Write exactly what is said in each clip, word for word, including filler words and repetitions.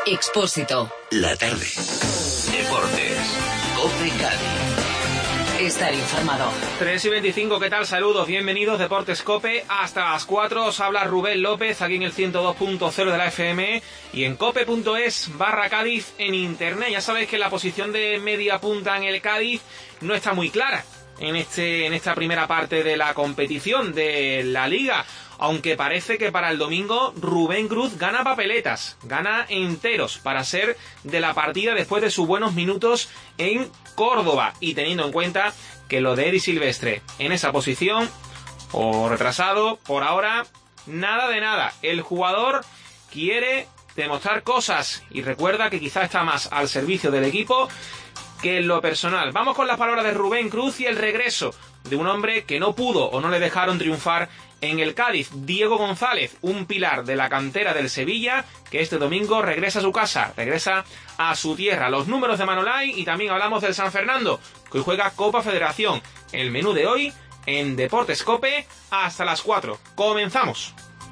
Expósito. La tarde. Deportes. COPE Cádiz. Estar informado. tres y veinticinco, ¿qué tal? Saludos, bienvenidos, Deportes COPE. Hasta las cuatro os habla Rubén López, aquí en el ciento dos punto cero de la F M y en cope punto es barra Cádiz en internet. Ya sabéis que la posición de media punta en el Cádiz no está muy clara en, este, en esta primera parte de la competición de la Liga. Aunque parece que para el domingo Rubén Cruz gana papeletas, gana enteros para ser de la partida después de sus buenos minutos en Córdoba. Y teniendo en cuenta que lo de Eddie Silvestre en esa posición, o retrasado, por ahora, nada de nada. El jugador quiere demostrar cosas y recuerda que quizá está más al servicio del equipo que en lo personal. Vamos con las palabras de Rubén Cruz y el regreso de un hombre que no pudo o no le dejaron triunfar en el Cádiz, Diego González, un pilar de la cantera del Sevilla, que este domingo regresa a su casa, regresa a su tierra. Los números de Manolay y también hablamos del San Fernando, que hoy juega Copa Federación. El menú de hoy en Deportes Cope hasta las cuatro. ¡Comenzamos!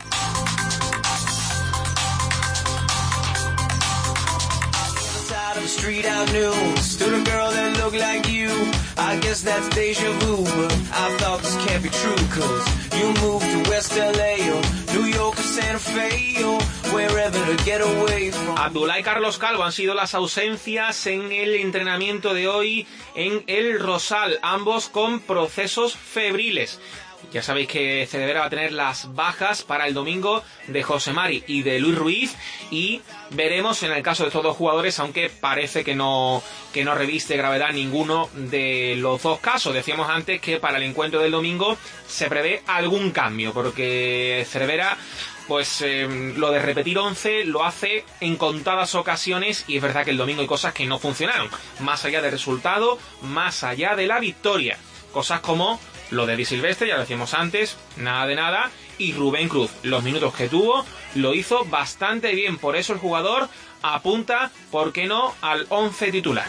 Street out noon, stood a girl that looked like you. I guess that's deja vu, but I thought this can't be true, cause you moved to West L A or New York or Santa Fe or wherever to get away from. Abdullah y Carlos Calvo han sido las ausencias en el entrenamiento de hoy en el Rosal, ambos con procesos febriles. Ya sabéis que Cervera va a tener las bajas para el domingo de José Mari y de Luis Ruiz, y veremos en el caso de estos dos jugadores, aunque parece que no, que no reviste gravedad ninguno de los dos casos. Decíamos antes que para el encuentro del domingo se prevé algún cambio, porque Cervera, pues eh, lo de repetir once lo hace en contadas ocasiones, y es verdad que el domingo hay cosas que no funcionaron, más allá del resultado, más allá de la victoria. Cosas como lo de Di Silvestre, ya lo decíamos antes, nada de nada, y Rubén Cruz, los minutos que tuvo, lo hizo bastante bien. Por eso el jugador apunta, ¿por qué no?, al once titular.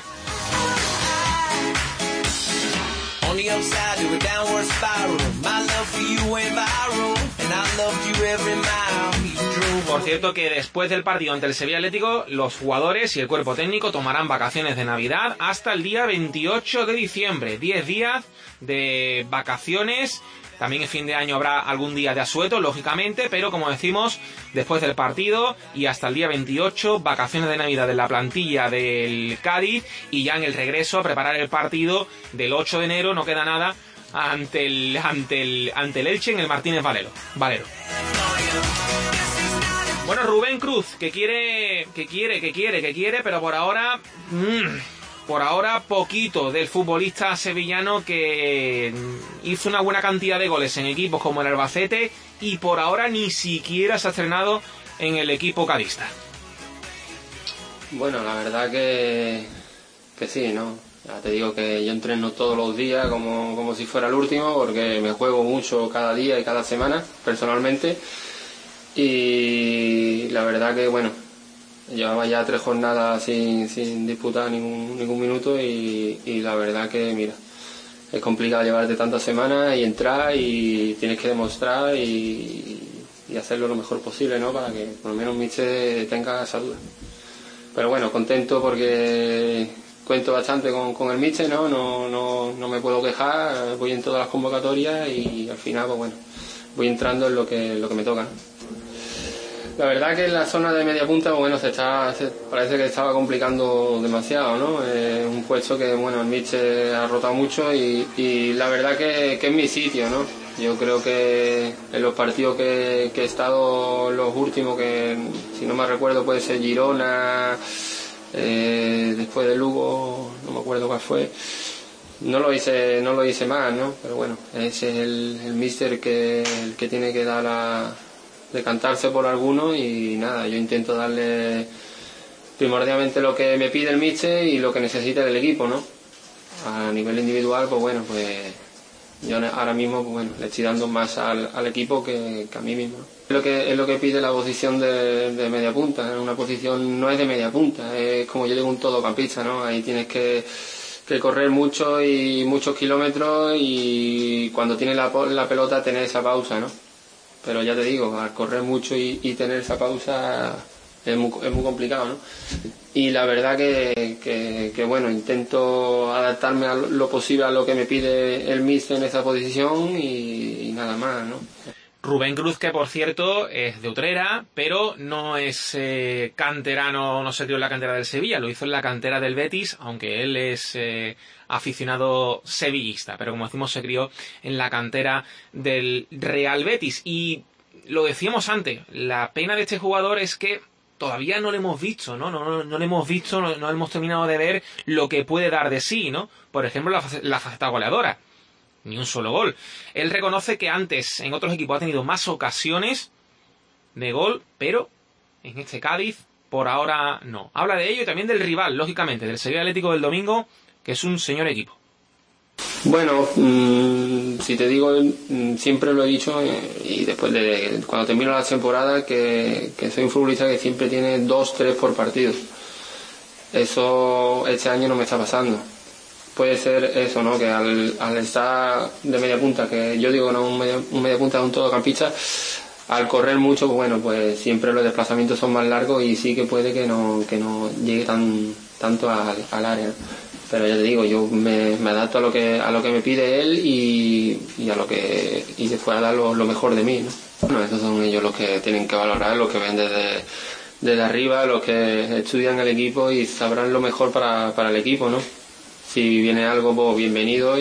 Por cierto que después del partido ante el Sevilla Atlético, los jugadores y el cuerpo técnico tomarán vacaciones de Navidad hasta el día veintiocho de diciembre. diez días de vacaciones. También en fin de año habrá algún día de asueto, lógicamente, pero como decimos, después del partido y hasta el día veintiocho, vacaciones de Navidad en la plantilla del Cádiz, y ya en el regreso a preparar el partido del ocho de enero, no queda nada, ante el, ante el, ante el Elche en el Martínez Valero. Valero. Bueno, Rubén Cruz, que quiere, que quiere, que quiere, que quiere, pero por ahora... Mmm, Por ahora, poquito del futbolista sevillano, que hizo una buena cantidad de goles en equipos como el Albacete y por ahora ni siquiera se ha estrenado en el equipo cadista. Bueno, la verdad que, que sí, ¿no? Ya te digo que yo entreno todos los días como, como si fuera el último, porque me juego mucho cada día y cada semana, personalmente. Y la verdad que, bueno, llevaba ya tres jornadas sin, sin disputar ningún, ningún minuto y, y la verdad que, mira, es complicado llevarte tantas semanas y entrar y tienes que demostrar y, y hacerlo lo mejor posible, ¿no? Para que por lo menos Miche tenga esa duda. Pero bueno, contento porque cuento bastante con, con el Miche, ¿no? No, no, no me puedo quejar, voy en todas las convocatorias y al final, pues bueno, voy entrando en lo que, lo que me toca, ¿no? La verdad que en la zona de media punta, bueno, se está, se, parece que estaba complicando demasiado, ¿no? Es un puesto que, bueno, el Miche ha rotado mucho y, y la verdad que, que es mi sitio, ¿no? Yo creo que en los partidos que, que he estado, los últimos, que si no me recuerdo puede ser Girona, eh, después de Lugo, no me acuerdo cuál fue, no lo hice, no lo hice más, ¿no? Pero bueno, ese es el, el míster que, el que tiene que dar la... decantarse por alguno y nada, yo intento darle primordialmente lo que me pide el míster y lo que necesita del equipo, ¿no? A nivel individual, pues bueno, pues yo ahora mismo, pues bueno, le estoy dando más al, al equipo que, que a mí mismo. Es lo que, es lo que pide la posición de, de media punta, una posición no es de media punta, es como yo digo un todocampista, ¿no? Ahí tienes que, que correr mucho y muchos kilómetros y cuando tienes la, la pelota tener esa pausa, ¿no? Pero ya te digo, al correr mucho y, y tener esa pausa es muy, es muy complicado, ¿no? Y la verdad que, que, que bueno, intento adaptarme a lo posible a lo que me pide el míster en esa posición y, y nada más, ¿no? Rubén Cruz, que por cierto es de Utrera, pero no es eh, canterano, no se crió en la cantera del Sevilla, lo hizo en la cantera del Betis, aunque él es eh, aficionado sevillista, pero como decimos se crió en la cantera del Real Betis. Y lo decíamos antes, la pena de este jugador es que todavía no lo hemos visto, ¿no? No, no, no lo hemos visto, no, no hemos terminado de ver lo que puede dar de sí, ¿no? Por ejemplo, la, la faceta goleadora. Ni un solo gol. Él reconoce que antes en otros equipos ha tenido más ocasiones de gol, pero en este Cádiz por ahora no. Habla de ello y también del rival, lógicamente, del Sevilla Atlético del domingo, que es un señor equipo. Bueno, mmm, si te digo, mmm, siempre lo he dicho eh, y después de cuando termino la temporada que, que soy un futbolista que siempre tiene dos, tres por partido. Eso este año no me está pasando. Puede ser eso, ¿no? Que al, al estar de media punta, que yo digo no un media, un media punta es un todocampista, al correr mucho, pues bueno, pues siempre los desplazamientos son más largos y sí que puede que no, que no llegue tan tanto al, al área. Pero ya te digo, yo me, me adapto a lo que a lo que me pide él y, y a lo que y después a dar lo, lo mejor de mí, ¿no? Bueno, esos son ellos los que tienen que valorar, los que ven desde, desde arriba, los que estudian el equipo y sabrán lo mejor para, para el equipo, ¿no? Si viene algo, pues bienvenido y,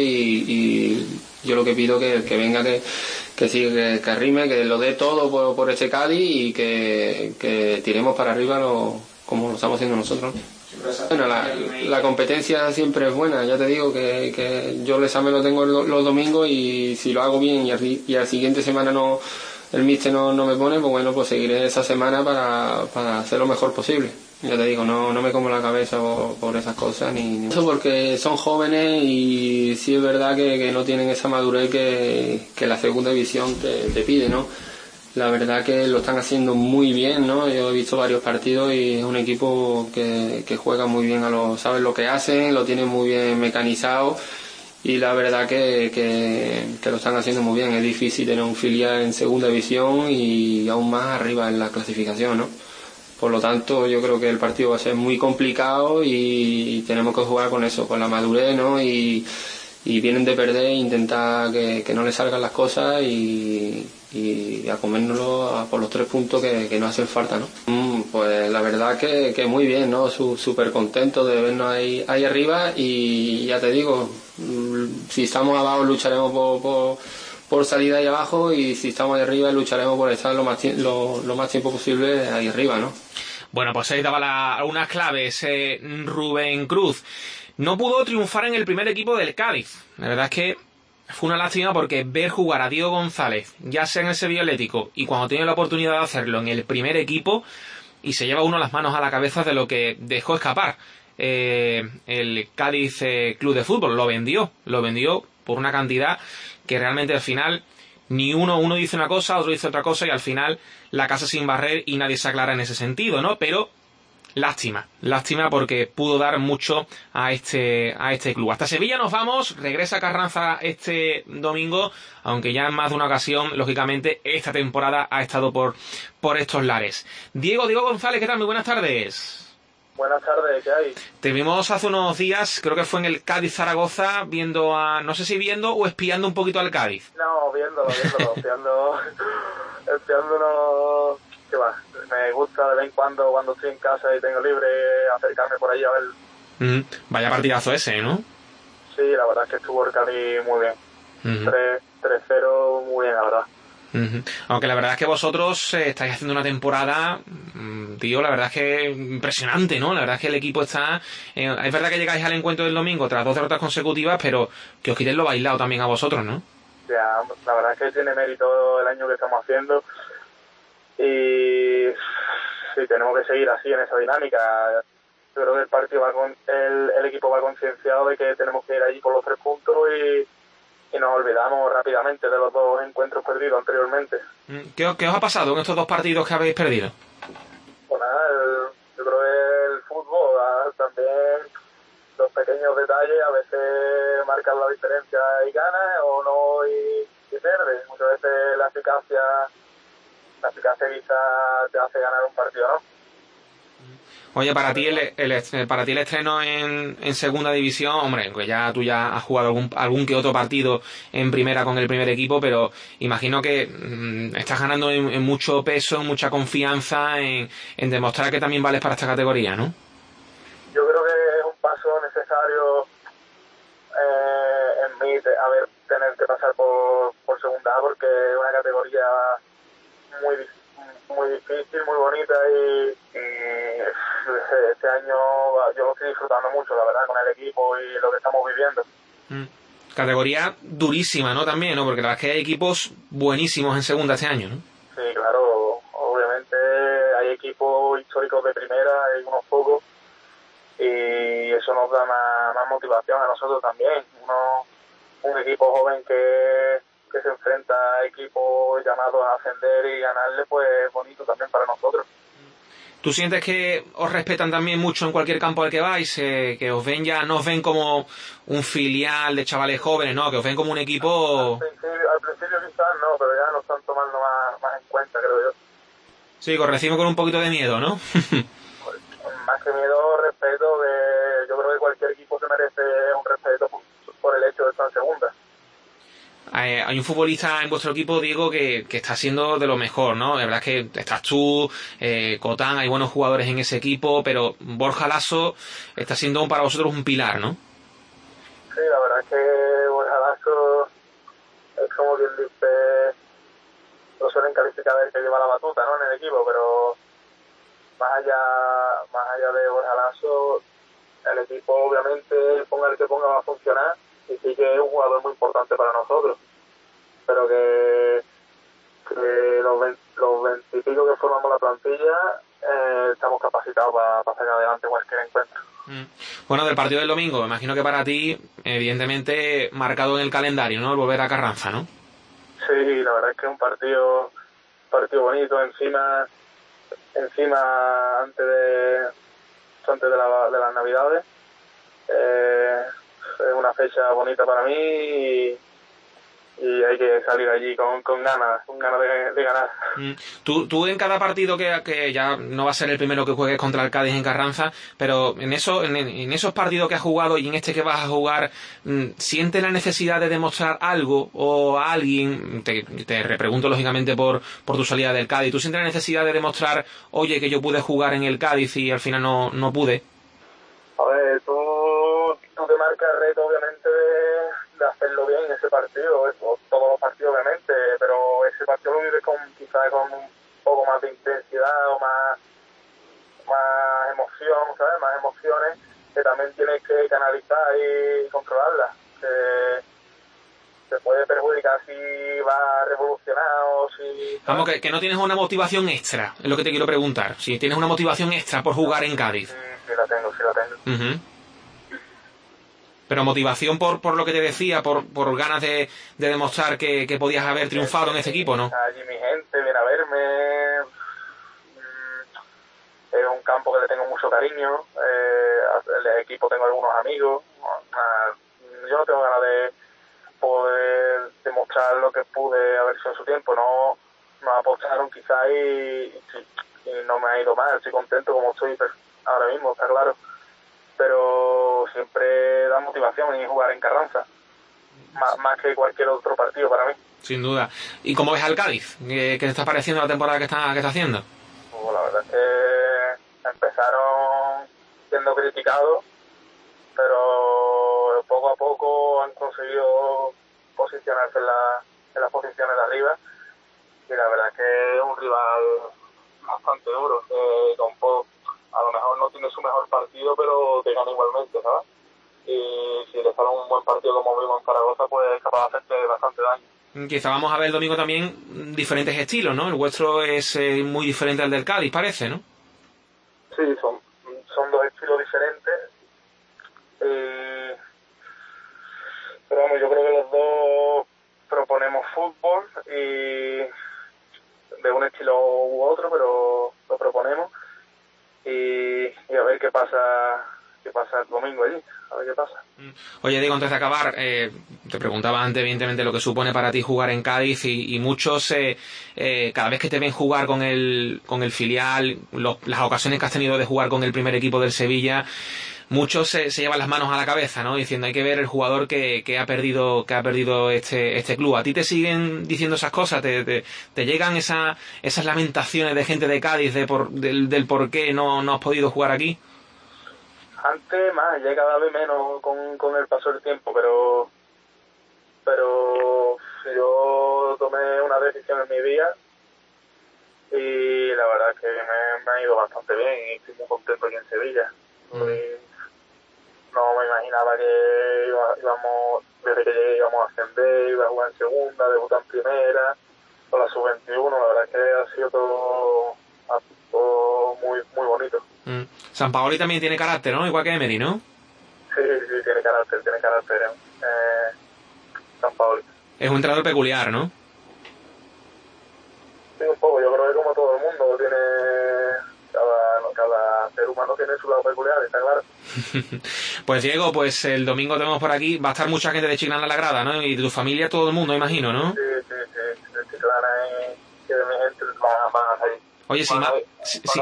y yo lo que pido que que venga, que, que sí, que, que arrime, que lo dé todo por, por ese Cádiz y que, que tiremos para arriba lo, como lo estamos haciendo nosotros. Bueno, la, la competencia siempre es buena, ya te digo que, que yo el examen lo tengo los domingos y si lo hago bien y al, y al siguiente semana no el míster no, no me pone, pues bueno, pues seguiré esa semana para, para hacer lo mejor posible. Ya te digo, no, no me como la cabeza por, por esas cosas, ni, ni eso porque son jóvenes y sí es verdad que, que no tienen esa madurez que, que la segunda división te, te pide, ¿no? La verdad que lo están haciendo muy bien, ¿no? Yo he visto varios partidos y es un equipo que, que juega muy bien, a lo, saben lo que hacen, lo tienen muy bien mecanizado y la verdad que, que, que lo están haciendo muy bien. Es difícil tener un filial en segunda división y aún más arriba en la clasificación, ¿no? Por lo tanto, yo creo que el partido va a ser muy complicado y tenemos que jugar con eso, con la madurez, ¿no? Y, y vienen de perder e intentar que, que no les salgan las cosas y, y a comérnoslo por los tres puntos que, que nos hacen falta, ¿no? Mm, pues la verdad que, que muy bien, ¿no? Súper contento de vernos ahí, ahí arriba y ya te digo, si estamos abajo lucharemos por... por por salir ahí abajo y si estamos ahí arriba lucharemos por estar lo más, lo, lo más tiempo posible ahí arriba, ¿no? Bueno, pues ahí daba la, unas claves eh, Rubén Cruz. No pudo triunfar en el primer equipo del Cádiz. La verdad es que fue una lástima porque ver jugar a Diego González, ya sea en el Sevilla Atlético y cuando tiene la oportunidad de hacerlo en el primer equipo, y se lleva uno las manos a la cabeza de lo que dejó escapar eh, el Cádiz eh, Club de Fútbol. Lo vendió, lo vendió por una cantidad que realmente al final ni uno, uno dice una cosa, otro dice otra cosa y al final la casa sin barrer y nadie se aclara en ese sentido, ¿no? Pero lástima, lástima porque pudo dar mucho a este, a este club. Hasta Sevilla nos vamos, regresa Carranza este domingo, aunque ya en más de una ocasión, lógicamente, esta temporada ha estado por, por estos lares. Diego, Diego González, ¿qué tal? Muy buenas tardes. Buenas tardes, ¿qué hay? Te vimos hace unos días, creo que fue en el Cádiz-Zaragoza, viendo a, no sé si viendo o espiando un poquito al Cádiz. No, viéndolo, viéndolo, espiando, espiándonos, ¿qué va? Me gusta de vez en cuando, cuando estoy en casa y tengo libre, acercarme por ahí a ver. Mm, vaya partidazo ese, ¿no? Sí, la verdad es que estuvo el Cádiz muy bien. Uh-huh. tres cero, muy bien, la verdad. Uh-huh. Aunque la verdad es que vosotros eh, estáis haciendo una temporada, tío, la verdad es que impresionante, ¿no? La verdad es que el equipo está... Eh, es verdad que llegáis al encuentro del domingo tras dos derrotas consecutivas, pero que os quiten lo bailado también a vosotros, ¿no? Ya, la verdad es que tiene mérito el año que estamos haciendo y sí, tenemos que seguir así en esa dinámica. Yo creo que el partido va con el, el equipo va concienciado de que tenemos que ir allí por los tres puntos y y nos olvidamos rápidamente de los dos encuentros perdidos anteriormente. ¿Qué, qué os ha pasado en estos dos partidos que habéis perdido? Pues nada, el, yo creo que el fútbol, también los pequeños detalles a veces marcan la diferencia y ganas o no y, y pierdes. Muchas veces la eficacia, la eficacia quizá te hace ganar un partido, ¿no? Oye, para ti el, el para ti el estreno en, en segunda división, hombre, que ya tú ya has jugado algún, algún que otro partido en primera con el primer equipo, pero imagino que mmm, estás ganando en, en mucho peso, en mucha confianza, en, en demostrar que también vales para esta categoría, ¿no? Yo creo que es un paso necesario eh, en mí, de, a ver, tener que pasar por, por segunda A, porque es una categoría muy muy difícil, muy bonita y, y este año yo lo estoy disfrutando mucho, la verdad, con el equipo y lo que estamos viviendo. Mm. Categoría durísima, ¿no? También, ¿no? Porque la verdad es que hay equipos buenísimos en segunda este año, ¿no? Sí, claro, obviamente hay equipos históricos de primera, hay unos pocos, y eso nos da más, más motivación a nosotros también. Uno, un equipo joven que que se enfrenta a equipos llamados a ascender y ganarle, pues es bonito también para nosotros. ¿Tú sientes que os respetan también mucho en cualquier campo al que vais? Eh, que os ven ya, no os ven como un filial de chavales jóvenes, ¿no? Que os ven como un equipo... Al principio, al principio quizás no, pero ya nos están tomando más, más en cuenta, creo yo. Sí, que os reciben con un poquito de miedo, ¿no? Pues, más que miedo, respeto, que yo creo que cualquier equipo se merece un respeto por, por el hecho de estar en segunda. Eh, hay un futbolista en vuestro equipo, Diego, que, que está siendo de lo mejor, ¿no? La verdad es que estás tú, eh, Cotán, hay buenos jugadores en ese equipo, pero Borja Lasso está siendo para vosotros un pilar, ¿no? Sí, la verdad es que Borja Lasso es como quien dice, lo suelen calificar el que lleva la batuta, ¿no? En el equipo, pero más allá, más allá de Borja Lasso, el equipo obviamente, ponga el que ponga, va a funcionar. Y sí que es un jugador muy importante para nosotros, pero que, que los, veinte, los veintipico que formamos la plantilla eh, estamos capacitados para pa sacar adelante cualquier encuentro. Mm. Bueno, del partido del domingo, me imagino que para ti, evidentemente, marcado en el calendario, ¿no? El volver a Carranza, ¿no? Sí, la verdad es que es un partido, partido bonito, encima, encima antes de, antes de, la, de las Navidades. Eh, es una fecha bonita para mí y, y hay que salir allí con, con ganas, con ganas de, de ganar. Mm. Tú, tú en cada partido que, que ya no va a ser el primero que juegues contra el Cádiz en Carranza, pero en eso, en, en esos partidos que has jugado y en este que vas a jugar, ¿sientes la necesidad de demostrar algo o a alguien? Te, te repregunto lógicamente por, por tu salida del Cádiz. ¿Tú sientes la necesidad de demostrar, oye, que yo pude jugar en el Cádiz y al final no, no pude? A ver, tú, tú te marcas el reto obviamente de, de hacerlo bien en ese partido, eso, todos los partidos obviamente, pero ese partido lo vives con, quizás con un poco más de intensidad o más, más emoción, ¿sabes? Más emociones que también tienes que canalizar y controlarlas. Que te puede perjudicar si va revolucionado o si... Vamos, que, que no tienes una motivación extra, es lo que te quiero preguntar. Si tienes una motivación extra por jugar en Cádiz. Sí, sí la tengo, sí la tengo. Uh-huh. Pero motivación por por lo que te decía, por por ganas de, de demostrar que, que podías haber triunfado en ese equipo, ¿no? Allí mi gente viene a verme. Es un campo que le tengo mucho cariño. Eh, el equipo tengo algunos amigos. Yo no tengo ganas de poder demostrar lo que pude haber hecho en su tiempo. No me apostaron quizás y, y, y no me ha ido mal. Estoy contento como estoy ahora mismo, está claro. Pero siempre da motivación en jugar en Carranza, más, más que cualquier otro partido para mí. Sin duda. ¿Y cómo ves al Cádiz? ¿Qué, qué te está pareciendo la temporada que está, que está haciendo? Pues la verdad es que empezaron siendo criticados, pero poco a poco han conseguido posicionarse en, la, en las posiciones de arriba, y la verdad es que es un rival bastante duro, eh, con poco. A lo mejor no tiene su mejor partido, pero te gana igualmente, ¿sabes? Y si le sale un buen partido como vimos en Zaragoza, pues es capaz de hacerte bastante daño. Quizá vamos a ver el domingo también diferentes estilos, ¿no? El vuestro es eh, muy diferente al del Cádiz, parece, ¿no? Sí, son, son dos estilos diferentes. Eh, pero vamos, yo creo que los dos proponemos fútbol y de un estilo u otro, pero lo proponemos. Y, y a ver qué pasa qué pasa el domingo allí, a ver qué pasa. Oye, Diego, antes de acabar, eh, te preguntaba antes, evidentemente, lo que supone para ti jugar en Cádiz y, y muchos, eh, eh, cada vez que te ven jugar con el, con el filial, los, las ocasiones que has tenido de jugar con el primer equipo del Sevilla, muchos se, se llevan las manos a la cabeza, ¿no? Diciendo, hay que ver el jugador que, que ha perdido, que ha perdido este, este club. ¿A ti te siguen diciendo esas cosas? ¿Te, te, te llegan esa, esas lamentaciones de gente de Cádiz de por, del, del por qué no, no has podido jugar aquí? Antes más, ya cada vez menos con, con el paso del tiempo, pero pero yo tomé una decisión en mi vida y la verdad es que me, me ha ido bastante bien y estoy muy contento aquí en Sevilla. Mm. No me imaginaba que iba, íbamos, desde que llegué íbamos a ascender, iba a jugar en segunda, debutar en primera, con la sub veintiuno, la verdad es que ha sido todo, todo muy, muy bonito. Mm. San Paoli también tiene carácter, ¿no? Igual que Emery, ¿no? Sí, sí, sí, tiene carácter, tiene carácter. Eh, San Paoli. Es un entrenador peculiar, ¿no? Sí, un poco. Yo creo que como todo el mundo tiene... Cada, cada ser humano tiene su lado peculiar, está claro. Pues Diego, pues el domingo tenemos por aquí, va a estar mucha gente de Chiclana en la grada, ¿no? Y de tu familia, todo el mundo, imagino, ¿no? Sí, sí, sí. De Chiclana y de mi gente van, van a salir. Oye, si marcas... Si, si...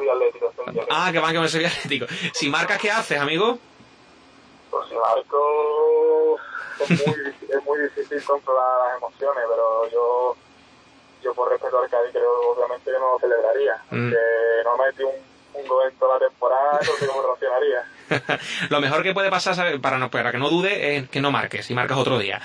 Ah, que van con el Sevilla Atlético. Si marcas, ¿qué haces, amigo? Pues si marco... Es muy, es muy difícil controlar las emociones, pero yo yo por respeto al Cádiz creo obviamente que no lo celebraría. Mm. Que no metí un, un gol en toda la temporada, no sé cómo reaccionaría. Lo mejor que puede pasar, ¿sabes? Para, no, para que no dude, es que no marques, y marcas otro día.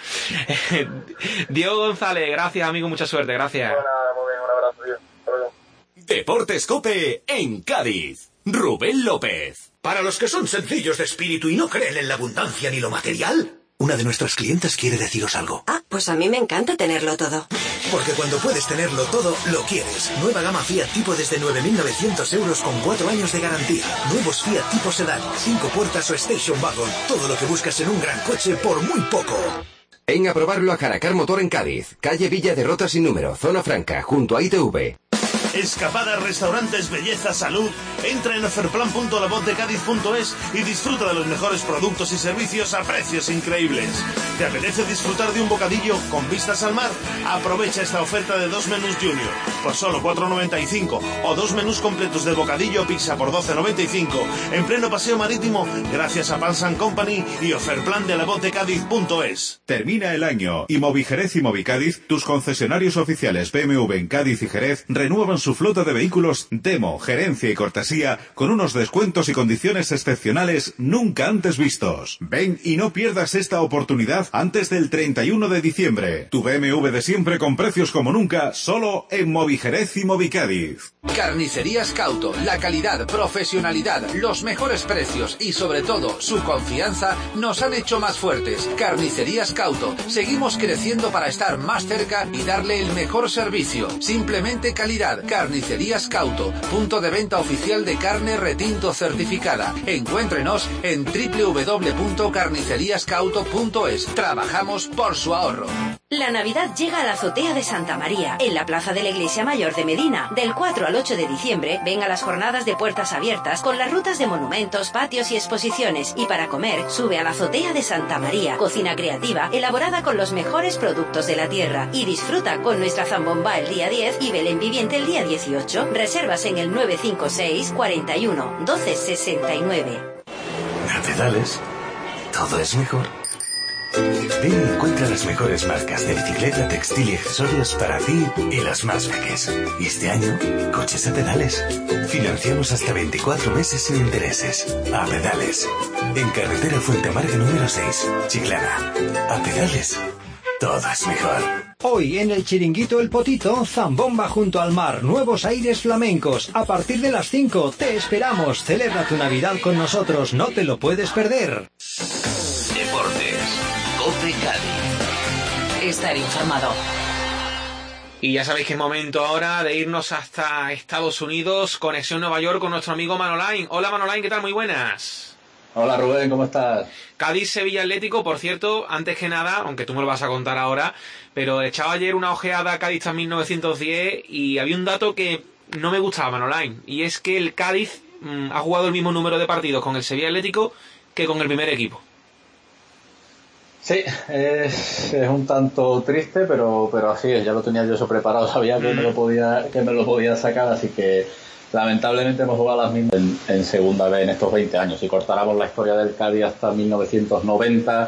Diego González, gracias, amigo, mucha suerte, gracias. Bueno, nada, muy bien, un abrazo, tío. Hasta luego. Deportes COPE en Cádiz. Rubén López. Para los que son sencillos de espíritu y no creen en la abundancia ni lo material, una de nuestras clientas quiere deciros algo. Ah, pues a mí me encanta tenerlo todo. Porque cuando puedes tenerlo todo, lo quieres. Nueva gama Fiat Tipo desde nueve mil novecientos euros con cuatro años de garantía. Nuevos Fiat Tipo Sedán, cinco puertas o Station Wagon. Todo lo que buscas en un gran coche por muy poco. Ven a probarlo a Caracar Motor en Cádiz. Calle Villa de Rota sin número, Zona Franca, junto a I T V. Escapadas, restaurantes, belleza, salud. Entra en oferplan punto la voz de cádiz punto es y disfruta de los mejores productos y servicios a precios increíbles. ¿Te apetece disfrutar de un bocadillo con vistas al mar? Aprovecha esta oferta de dos menús junior por solo cuatro noventa y cinco o dos menús completos de bocadillo o pizza por doce noventa y cinco en pleno paseo marítimo gracias a Pans and Company y oferplan de la voz de cádiz punto es. Termina el año y Movijerez y Movicádiz, tus concesionarios oficiales B M W en Cádiz y Jerez, renuevan su flota de vehículos demo, gerencia y cortesía con unos descuentos y condiciones excepcionales nunca antes vistos. Ven y no pierdas esta oportunidad antes del treinta y uno de diciembre. Tu B M W de siempre con precios como nunca, solo en Movijerez y Movicádiz. Carnicerías Cauto, la calidad, profesionalidad, los mejores precios y sobre todo su confianza nos han hecho más fuertes. Carnicerías Cauto, seguimos creciendo para estar más cerca y darle el mejor servicio. Simplemente calidad. Carnicerías Cauto, punto de venta oficial de carne retinto certificada. Encuéntrenos en doble u doble u doble u punto carnicerías cauto punto es. Trabajamos por su ahorro. La Navidad llega a la azotea de Santa María, en la plaza de la Iglesia Mayor de Medina. Del cuatro al ocho de diciembre, ven a las jornadas de puertas abiertas con las rutas de monumentos, patios y exposiciones. Y para comer, sube a la azotea de Santa María. Cocina creativa, elaborada con los mejores productos de la tierra. Y disfruta con nuestra zambomba el día diez y Belén viviente el día dieciocho. Reservas en el nueve cinco seis, cuarenta y uno, doce sesenta y nueve. A pedales, todo es mejor. Ven y encuentra las mejores marcas de bicicleta, textil y accesorios para ti y los más peques. Y este año, coches a pedales. Financiamos hasta veinticuatro meses sin intereses. A pedales. En carretera Fuenteamarga número seis, Chiclana. A pedales, todo es mejor. Hoy en el Chiringuito El Potito, zambomba junto al mar, nuevos aires flamencos. A partir de las cinco te esperamos. Celebra tu Navidad con nosotros, no te lo puedes perder. Deportes, COPE Cádiz. Estar informado. Y ya sabéis que es momento ahora de irnos hasta Estados Unidos, conexión Nueva York con nuestro amigo Manolain. Hola Manolain, ¿qué tal? Muy buenas. Hola Rubén, ¿cómo estás? Cádiz Sevilla Atlético, por cierto, antes que nada, aunque tú me lo vas a contar ahora, pero echaba ayer una ojeada a Cádiz mil novecientos diez y había un dato que no me gustaba, Manolain, y es que el Cádiz mmm, ha jugado el mismo número de partidos con el Sevilla Atlético que con el primer equipo. Sí, es, es un tanto triste, pero pero así es, ya lo tenía yo eso preparado, sabía que me lo podía que me lo podía sacar, así que lamentablemente hemos jugado las mismas en, en segunda vez en estos veinte años. Si cortáramos la historia del Cádiz hasta mil novecientos noventa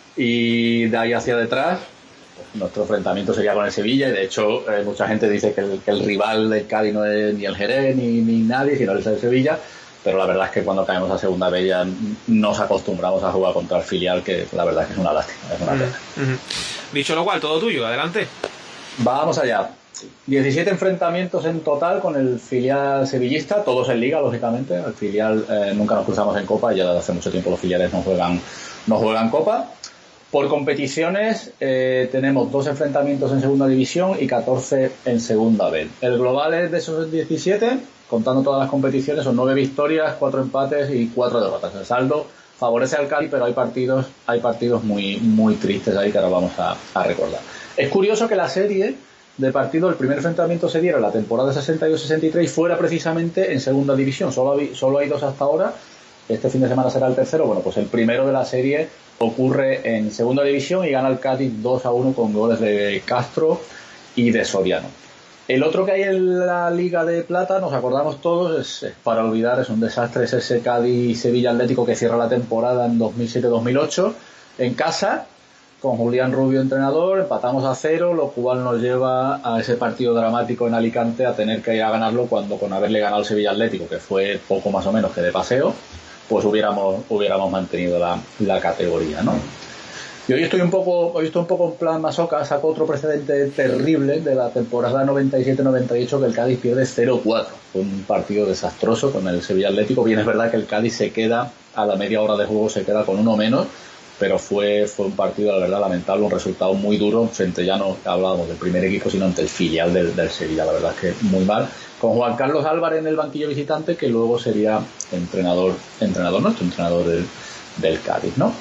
y de ahí hacia detrás, pues nuestro enfrentamiento sería con el Sevilla, y de hecho eh, mucha gente dice que el, que el rival del Cádiz no es ni el Jerez ni, ni nadie, sino es el Sevilla. Pero la verdad es que cuando caemos a segunda vez ya nos acostumbramos a jugar contra el filial, que la verdad es que es una lástima, es una pena. Uh-huh. Dicho lo cual, todo tuyo, adelante. Vamos allá. diecisiete enfrentamientos en total con el filial sevillista, todos en liga, lógicamente. El filial eh, nunca nos cruzamos en copa, ya desde hace mucho tiempo los filiales no juegan, no juegan copa. Por competiciones eh, tenemos dos enfrentamientos en segunda división y catorce en segunda B. El global es de esos diecisiete, contando todas las competiciones, son nueve victorias, cuatro empates y cuatro derrotas. El saldo favorece al Cádiz, pero hay partidos, hay partidos muy, muy tristes ahí que ahora vamos a, a recordar. Es curioso que la serie de partidos, el primer enfrentamiento se diera en la temporada sesenta y dos sesenta y tres y fuera precisamente en segunda división. Solo hay, solo hay dos hasta ahora. Este fin de semana será el tercero. Bueno, pues el primero de la serie ocurre en segunda división y gana el Cádiz dos a uno con goles de Castro y de Soriano. El otro que hay en la Liga de Plata, nos acordamos todos, es, es para olvidar, es un desastre, es ese Cádiz-Sevilla Atlético que cierra la temporada en dos mil siete dos mil ocho en casa, con Julián Rubio entrenador, empatamos a cero, lo cual nos lleva a ese partido dramático en Alicante a tener que ir a ganarlo cuando con haberle ganado al Sevilla Atlético, que fue poco más o menos que de paseo, pues hubiéramos hubiéramos mantenido la, la categoría, ¿no? Y hoy estoy un poco hoy estoy un poco en plan masoca, saco otro precedente terrible de la temporada noventa y siete noventa y ocho, que el Cádiz pierde cero cuatro, un partido desastroso con el Sevilla Atlético. Bien, es verdad que el Cádiz se queda a la media hora de juego, se queda con uno menos, pero fue fue un partido, la verdad, lamentable, un resultado muy duro frente, ya no hablábamos del primer equipo, sino ante el filial del, del Sevilla, la verdad es que muy mal, con Juan Carlos Álvarez en el banquillo visitante, que luego sería entrenador entrenador nuestro, entrenador del, del Cádiz, ¿no?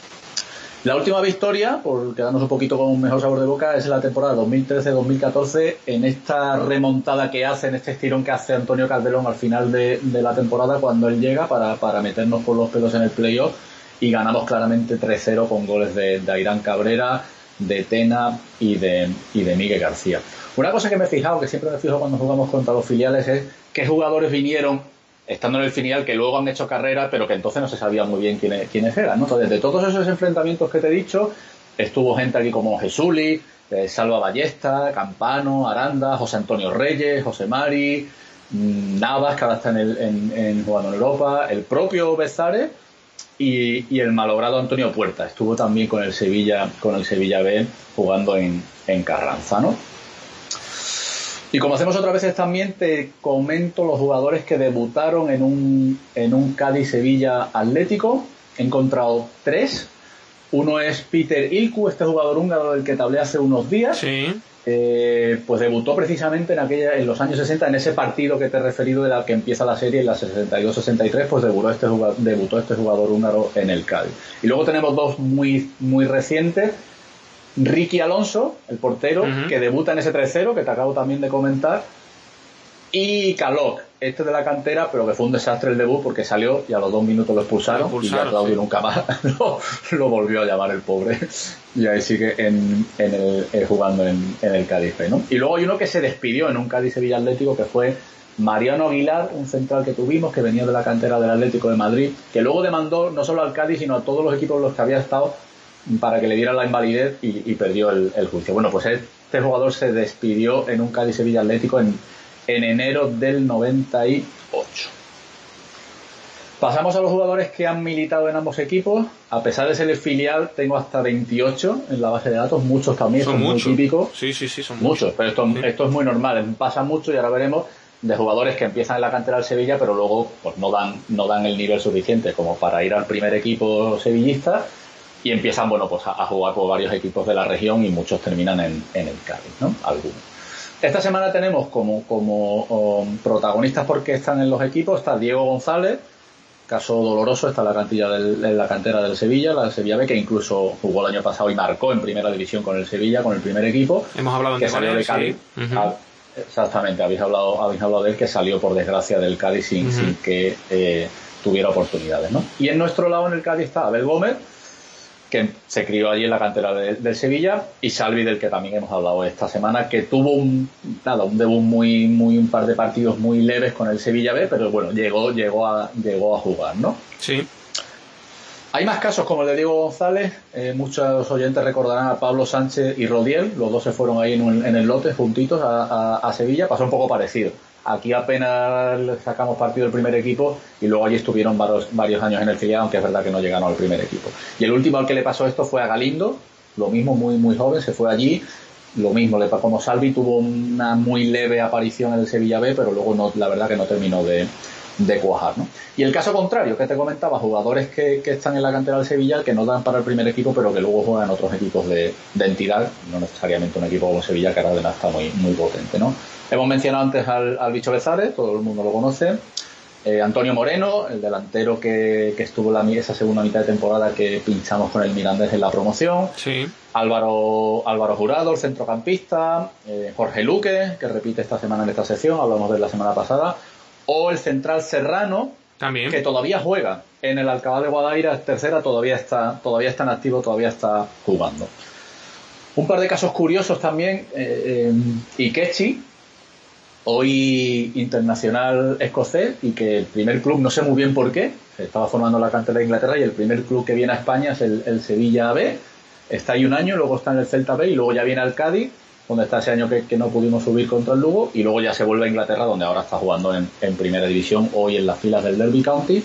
La última victoria, por quedarnos un poquito con un mejor sabor de boca, es la temporada dos mil trece dos mil catorce, en esta remontada que hace, en este estirón que hace Antonio Calderón al final de, de la temporada, cuando él llega para, para meternos por los pelos en el playoff, y ganamos claramente tres cero con goles de, de Airán Cabrera, de Tena y de, y de Miguel García. Una cosa que me he fijado, que siempre me fijo cuando jugamos contra los filiales, es qué jugadores vinieron estando en el filial que luego han hecho carrera, pero que entonces no se sabía muy bien quiénes, quiénes eran, ¿no? Entonces, de todos esos enfrentamientos que te he dicho, estuvo gente aquí como Jesuli, eh, Salva Ballesta, Campano, Aranda, José Antonio Reyes, José Mari, Navas, que ahora está en, el, en, en jugando en Europa, el propio Bezares y, y el malogrado Antonio Puerta. Estuvo también con el Sevilla, con el Sevilla B jugando en, en Carranza, ¿no? Y como hacemos otras veces también, te comento los jugadores que debutaron en un, en un Cádiz-Sevilla Atlético. He encontrado tres. Uno es Peter Ilku, este jugador húngaro del que te hablé hace unos días. Sí. Eh, pues debutó precisamente en aquella en los años sesenta, en ese partido que te he referido de la que empieza la serie, en la sesenta y dos sesenta y tres, pues debutó este jugador, debutó este jugador húngaro en el Cádiz. Y luego tenemos dos muy, muy recientes. Ricky Alonso, el portero, uh-huh. que debuta en ese tres cero, que te acabo también de comentar, y Kalok, este de la cantera, pero que fue un desastre el debut porque salió y a los dos minutos lo expulsaron, lo expulsaron y ya Claudio sí. nunca más lo, lo volvió a llamar el pobre, y ahí sigue en, en el, eh, jugando en, en el Cádiz, ¿no? Y luego hay uno que se despidió en un Cádiz-Sevilla Atlético, que fue Mariano Aguilar, un central que tuvimos, que venía de la cantera del Atlético de Madrid, que luego demandó no solo al Cádiz, sino a todos los equipos en los que había estado, para que le dieran la invalidez, y, y perdió el, el juicio. Bueno, pues este jugador se despidió en un Cádiz-Sevilla Atlético en, en enero del noventa y ocho. Pasamos a los jugadores que han militado en ambos equipos. A pesar de ser el filial, tengo hasta veintiocho en la base de datos, muchos también, son muy típicos. Sí, sí, sí, son muchos. muchos, pero esto, sí. esto es muy normal, pasa mucho, y ahora veremos de jugadores que empiezan en la cantera del Sevilla, pero luego pues no dan, no dan el nivel suficiente como para ir al primer equipo sevillista, y empiezan, bueno, pues a, a jugar por varios equipos de la región, y muchos terminan en, en el Cádiz, ¿no? Algunos. Esta semana tenemos como, como um, protagonistas, porque están en los equipos, está Diego González, caso doloroso, está en la cantilla del, en la cantera del Sevilla, la del Sevilla B, que incluso jugó el año pasado y marcó en primera división con el Sevilla, con el primer equipo. Hemos hablado que de salió de Cádiz. Sí. Uh-huh. a, exactamente, habéis hablado, habéis hablado de él, que salió por desgracia del Cádiz sin, uh-huh. sin que eh, tuviera oportunidades, ¿no? Y en nuestro lado, en el Cádiz, está Abel Gómez, que se crió allí en la cantera de, del Sevilla, y Salvi, del que también hemos hablado esta semana, que tuvo un nada un debut muy muy un par de partidos muy leves con el Sevilla B, pero bueno, llegó llegó a llegó a jugar, ¿no? Sí. Hay más casos como el de Diego González. Eh, muchos oyentes recordarán a Pablo Sánchez y Rodiel. Los dos se fueron ahí en, un, en el lote juntitos a, a, a Sevilla. Pasó un poco parecido. Aquí apenas le sacamos partido del primer equipo y luego allí estuvieron varios, varios años en el filial, aunque es verdad que no llegaron al primer equipo. Y el último al que le pasó esto fue a Galindo. Lo mismo, muy muy joven, se fue allí. Lo mismo, le pasó como Salvi, tuvo una muy leve aparición en el Sevilla B, pero luego no, la verdad que no terminó de... de cuajar, ¿no? Y el caso contrario, que te comentaba, jugadores que, que están en la cantera del Sevilla, que no dan para el primer equipo, pero que luego juegan en otros equipos de, de entidad, no necesariamente un equipo como Sevilla, que ahora además está muy, muy potente, ¿no? Hemos mencionado antes al, al Bicho Bezares, todo el mundo lo conoce. Eh, Antonio Moreno, el delantero que, que estuvo en la, esa segunda mitad de temporada que pinchamos con el Mirandés en la promoción. Sí. Álvaro, Álvaro Jurado, el centrocampista. Eh, Jorge Luque, que repite esta semana en esta sección, hablamos de él la semana pasada. O el central Serrano, también, que todavía juega en el Alcalá de Guadaira, tercera, todavía está, todavía está en activo, todavía está jugando. Un par de casos curiosos también. Eh, eh, Ikechi, hoy internacional escocés, y que el primer club, no sé muy bien por qué, se estaba formando la cantera de Inglaterra, y el primer club que viene a España es el, el Sevilla B. Está ahí un año, luego está en el Celta B y luego ya viene al Cádiz, donde está ese año que, que no pudimos subir contra el Lugo, y luego ya se vuelve a Inglaterra, donde ahora está jugando en, en Primera División, hoy en las filas del Derby County.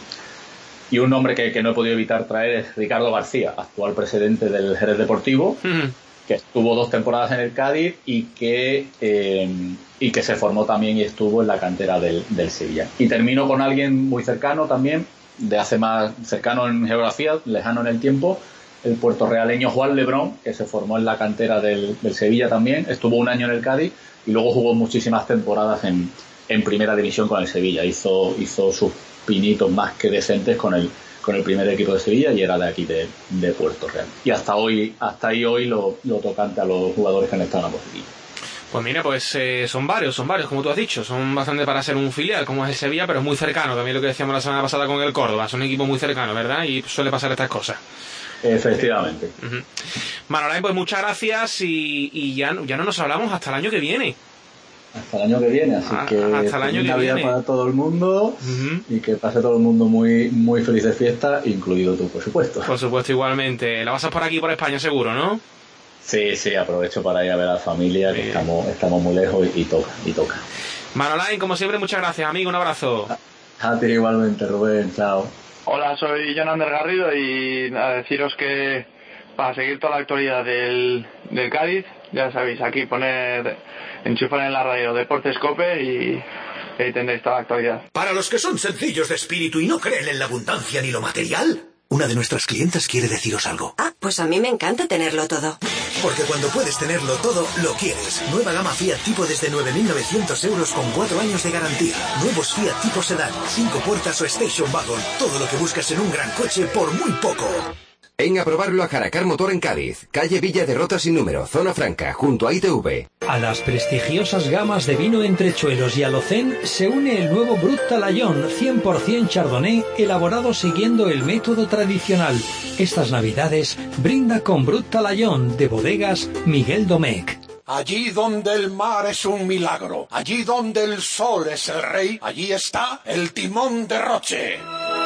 Y un nombre que, que no he podido evitar traer es Ricardo García, actual presidente del Jerez Deportivo, uh-huh. que estuvo dos temporadas en el Cádiz y que, eh, y que se formó también y estuvo en la cantera del, del Sevilla. Y termino con alguien muy cercano también, de hace más cercano en geografía, lejano en el tiempo, el puertorrealeño Juan Lebrón, que se formó en la cantera del, del Sevilla también, estuvo un año en el Cádiz y luego jugó muchísimas temporadas en, en Primera División con el Sevilla. Hizo, hizo sus pinitos más que decentes con el, con el primer equipo de Sevilla y era de aquí de, de Puerto Real. Y hasta hoy, hasta ahí hoy lo, lo tocante a los jugadores que han estado en la positiva. Pues mira, pues eh, son varios, son varios, como tú has dicho, son bastante para ser un filial, como es el Sevilla, pero es muy cercano, también lo que decíamos la semana pasada con el Córdoba, son un equipo muy cercano, ¿verdad? Y suele pasar estas cosas. Efectivamente. Uh-huh. Manolay, pues muchas gracias y, y ya, ya no nos hablamos hasta el año que viene. Hasta el año que viene, así a, que hasta el año que Navidad viene para todo el mundo, uh-huh. y que pase todo el mundo muy muy feliz de fiesta, incluido tú, por supuesto. Por supuesto, igualmente. La vas a por aquí, por España, seguro, ¿no? Sí, sí, aprovecho para ir a ver a la familia, que estamos, estamos muy lejos y, y toca, y toca. Manolay, como siempre, muchas gracias, amigo, un abrazo. A, a ti igualmente, Rubén, chao. Hola, soy Jonander Garrido y a deciros que para seguir toda la actualidad del, del Cádiz, ya sabéis, aquí poner, enchufar en la radio Deportes Cope y ahí tendréis toda la actualidad. Para los que son sencillos de espíritu y no creen en la abundancia ni lo material, una de nuestras clientas quiere deciros algo. Ah, pues a mí me encanta tenerlo todo. Porque cuando puedes tenerlo todo, lo quieres. Nueva gama Fiat Tipo desde nueve mil novecientos euros con cuatro años de garantía. Nuevos Fiat Tipo Sedán, cinco puertas o Station Wagon. Todo lo que buscas en un gran coche por muy poco. Ven a probarlo a Caracar Motor en Cádiz, calle Villa de Rota sin número, Zona Franca, junto a I T V. A las prestigiosas gamas de vino Entrechuelos y Alocén se une el nuevo Brut Talayón cien por ciento Chardonnay, elaborado siguiendo el método tradicional. Estas navidades brinda con Brut Talayón de bodegas Miguel Domecq. Allí donde el mar es un milagro, allí donde el sol es el rey, allí está el timón de Roche.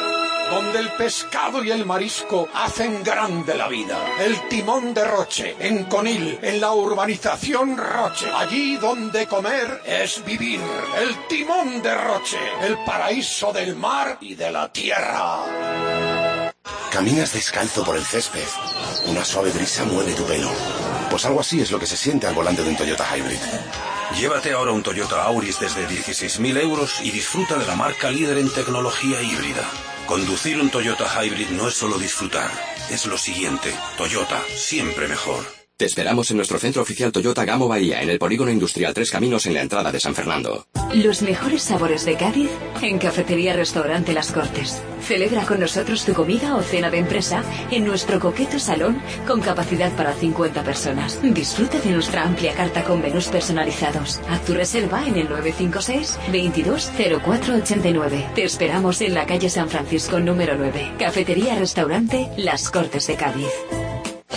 Donde el pescado y el marisco hacen grande la vida. El timón de Roche, en Conil, en la urbanización Roche. Allí donde comer es vivir. El timón de Roche, el paraíso del mar y de la tierra. Caminas descalzo por el césped. Una suave brisa mueve tu pelo. Pues algo así es lo que se siente al volante de un Toyota Hybrid. Llévate ahora un Toyota Auris desde dieciséis mil euros y disfruta de la marca líder en tecnología híbrida. Conducir un Toyota Hybrid no es solo disfrutar, es lo siguiente. Toyota, siempre mejor. Te esperamos en nuestro centro oficial Toyota Gamo Bahía, en el Polígono Industrial Tres Caminos, en la entrada de San Fernando. Los mejores sabores de Cádiz en Cafetería Restaurante Las Cortes. Celebra con nosotros tu comida o cena de empresa en nuestro coqueto salón con capacidad para cincuenta personas. Disfruta de nuestra amplia carta con menús personalizados. Haz tu reserva en el nueve cinco seis, veintidós, cero cuatro ochenta y nueve. Te esperamos en la calle San Francisco número nueve. Cafetería Restaurante Las Cortes de Cádiz.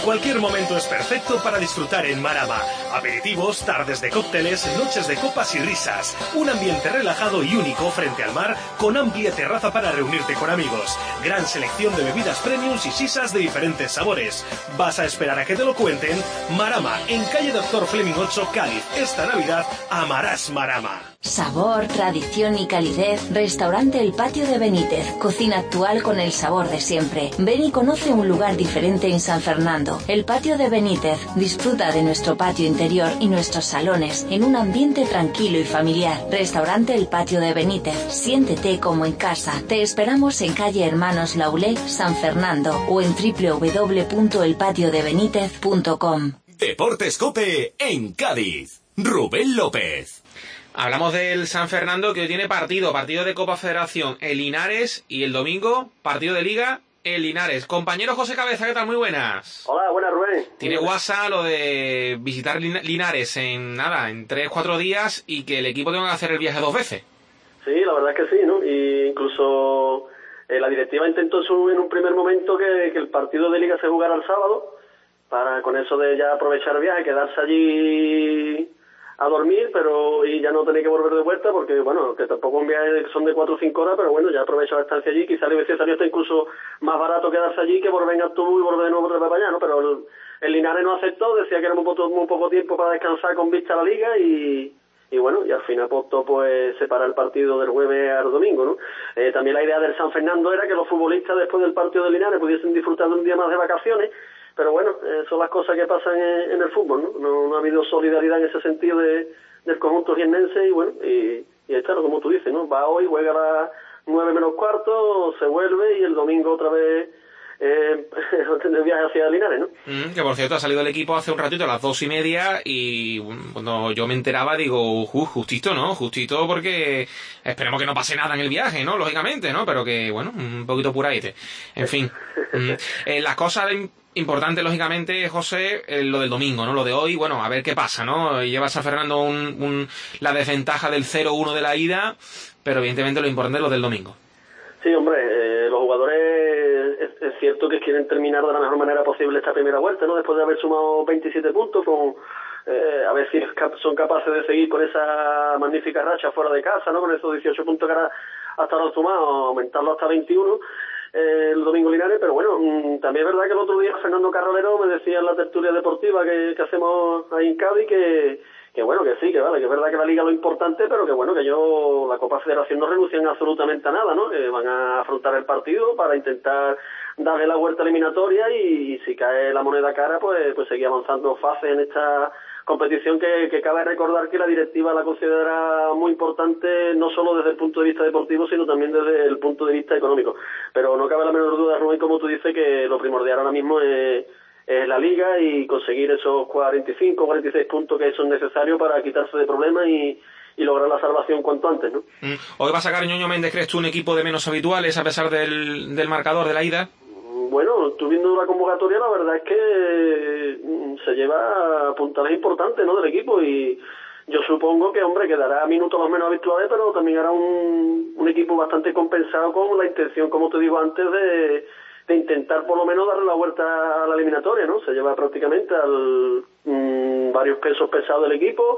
Cualquier momento es perfecto para disfrutar en Marama. Aperitivos, tardes de cócteles, noches de copas y risas. Un ambiente relajado y único frente al mar, con amplia terraza para reunirte con amigos. Gran selección de bebidas premiums y sisas de diferentes sabores. ¿Vas a esperar a que te lo cuenten? Marama, en calle Doctor Fleming ocho, Cádiz. Esta Navidad amarás Marama. Sabor, tradición y calidez. Restaurante El Patio de Benítez. Cocina actual con el sabor de siempre. Ven y conoce un lugar diferente en San Fernando. El Patio de Benítez. Disfruta de nuestro patio interior y nuestros salones en un ambiente tranquilo y familiar. Restaurante El Patio de Benítez. Siéntete como en casa. Te esperamos en calle Hermanos Laulé, San Fernando, o en doble u doble u doble u punto el patio de benítez punto com. Deportes Cope en Cádiz. Rubén López. Hablamos del San Fernando, que hoy tiene partido, partido de Copa Federación, el Linares, y el domingo, partido de Liga, el Linares. Compañero José Cabeza, ¿qué tal? Muy buenas. Hola, buenas, Rubén. Tiene WhatsApp lo de visitar Linares en nada, en tres, cuatro días, y que el equipo tenga que hacer el viaje dos veces. Sí, la verdad es que sí, ¿no? Y incluso eh, la directiva intentó en un primer momento que, que el partido de Liga se jugara el sábado, para con eso de ya aprovechar el viaje, quedarse allí a dormir, pero y ya no tener que volver de vuelta, porque bueno, que tampoco un viaje son de cuatro o cinco horas, pero bueno, ya aprovecha la estancia allí, quizá le hubiese salido hasta incluso más barato quedarse allí que volver en autobús y volver de nuevo otra vez para allá, ¿no? Pero el, el Linares no aceptó, decía que era muy poco, muy poco tiempo para descansar con vista a la Liga y, y bueno, y al final optó pues separar el partido del jueves al domingo, ¿no? Eh, también la idea del San Fernando era que los futbolistas después del partido del Linares pudiesen disfrutar de un día más de vacaciones. Pero bueno, eh, son las cosas que pasan en, en el fútbol, ¿no? ¿no? No ha habido solidaridad en ese sentido de, del conjunto jiennense y bueno, y, y ahí está, como tú dices, ¿no? Va hoy, juega a las nueve menos cuarto, se vuelve y el domingo otra vez eh, el viaje hacia Linares, ¿no? Mm, que por cierto ha salido el equipo hace un ratito a las dos y media y cuando yo me enteraba digo, uh, justito, ¿no? Justito porque esperemos que no pase nada en el viaje, ¿no? Lógicamente, ¿no? Pero que, bueno, un poquito apuraite. En fin, mm, eh, las cosas importante, lógicamente, José, eh, lo del domingo, ¿no? Lo de hoy, bueno, a ver qué pasa, ¿no? Lleva San Fernando un, un, la desventaja del cero uno de la ida, pero evidentemente lo importante es lo del domingo. Sí, hombre, eh, los jugadores es, es cierto que quieren terminar de la mejor manera posible esta primera vuelta, ¿no? Después de haber sumado veintisiete puntos, con eh, a ver si son capaces de seguir con esa magnífica racha fuera de casa, ¿no? Con esos dieciocho puntos que ahora hasta ahora han sumado, aumentarlo hasta veintiuno. Eh, el domingo Linares, pero bueno, mmm, también es verdad que el otro día Fernando Carrolero me decía en la tertulia deportiva que, que hacemos ahí en Cádiz que, que bueno, que sí, que vale, que es verdad que la Liga es lo importante, pero que bueno, que yo, la Copa Federación no renuncian absolutamente a nada, ¿no? Que van a afrontar el partido para intentar darle la vuelta eliminatoria y, y si cae la moneda cara, pues, pues seguir avanzando fases en esta competición que, que cabe recordar que la directiva la considera muy importante, no solo desde el punto de vista deportivo, sino también desde el punto de vista económico. Pero no cabe la menor duda, Rubén, como tú dices, que lo primordial ahora mismo es, es la Liga y conseguir esos cuarenta y cinco, cuarenta y seis puntos que son necesarios para quitarse de problemas y, y lograr la salvación cuanto antes, ¿no? Mm. ¿Hoy va a sacar Ñoño Méndez, crees tú, un equipo de menos habituales a pesar del, del marcador de la ida? Bueno, tú viendo la convocatoria, la verdad es que se lleva puntales importantes, ¿no?, del equipo y yo supongo que, hombre, que dará minutos más o menos habituales, pero también hará un, un equipo bastante compensado con la intención, como te digo antes, de, de intentar por lo menos darle la vuelta a la eliminatoria, ¿no? Se lleva prácticamente al mmm, varios pesos pesados del equipo.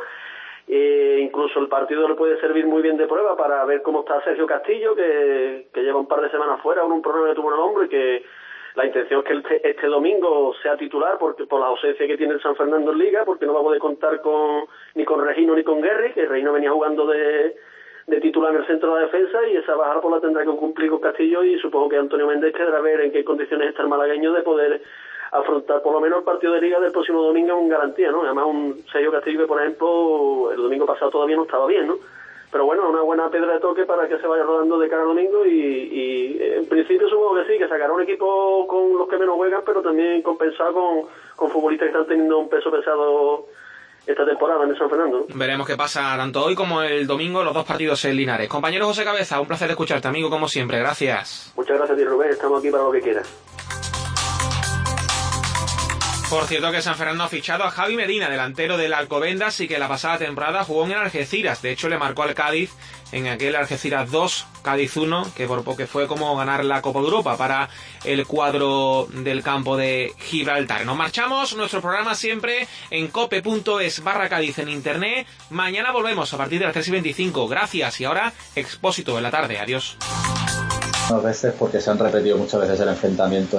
E incluso el partido le puede servir muy bien de prueba para ver cómo está Sergio Castillo, que, que lleva un par de semanas fuera con un problema que tuvo en el hombro y que la intención es que este, este domingo sea titular porque por la ausencia que tiene el San Fernando en Liga, porque no va a poder contar con ni con Regino ni con Guerri, que Regino venía jugando de, de titular en el centro de la defensa y esa bajada pues la tendrá que cumplir con Castillo y supongo que Antonio Méndez quedará a ver en qué condiciones está el malagueño de poder afrontar por lo menos el partido de Liga del próximo domingo con garantía, ¿no? Además un Sergio Castillo que, por ejemplo, el domingo pasado todavía no estaba bien, ¿no? Pero bueno, una buena piedra de toque para que se vaya rodando de cara al domingo y, y en principio supongo que sí, que sacará un equipo con los que menos juegan, pero también compensado con, con futbolistas que están teniendo un peso pesado esta temporada en el San Fernando. Veremos qué pasa tanto hoy como el domingo, los dos partidos en Linares. Compañero José Cabeza, un placer escucharte, amigo, como siempre. Gracias. Muchas gracias a ti, Rubén. Estamos aquí para lo que quieras. Por cierto que San Fernando ha fichado a Javi Medina, delantero del Alcobendas y que la pasada temporada jugó en el Algeciras. De hecho, le marcó al Cádiz en aquel Algeciras dos, Cádiz uno, que por poco fue como ganar la Copa de Europa para el cuadro del campo de Gibraltar. Nos marchamos, nuestro programa siempre en cope.es barra Cádiz en internet. Mañana volvemos a partir de las tres y veinticinco. Gracias, y ahora Expósito de la tarde. Adiós. Muchas veces porque se han repetido muchas veces el enfrentamiento